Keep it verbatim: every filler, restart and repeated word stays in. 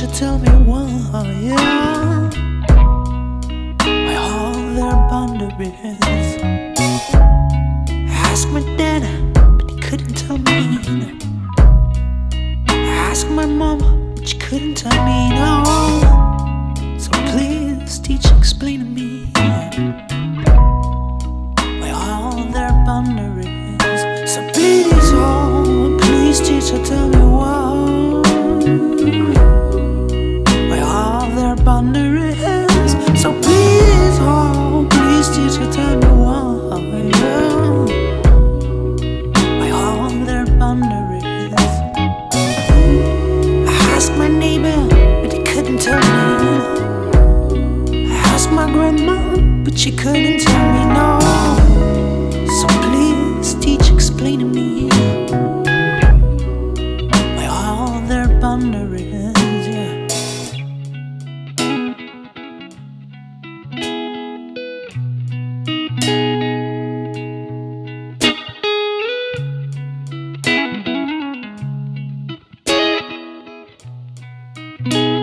teacher, tell me why, yeah. Why all their boundaries? Ask my dad, but he couldn't tell me. Ask my mom, but she couldn't tell me, no. So please, teacher, explain to me why all their boundaries. So please, oh, please, teacher, tell me why. Why all their boundaries. So please, oh, please, teacher, tell me why, yeah. Why all their boundaries. I asked my neighbor, but he couldn't tell me. I asked my grandma, but she couldn't tell me, no. So please, teacher, explain to me why all their boundaries, yeah. Thank you.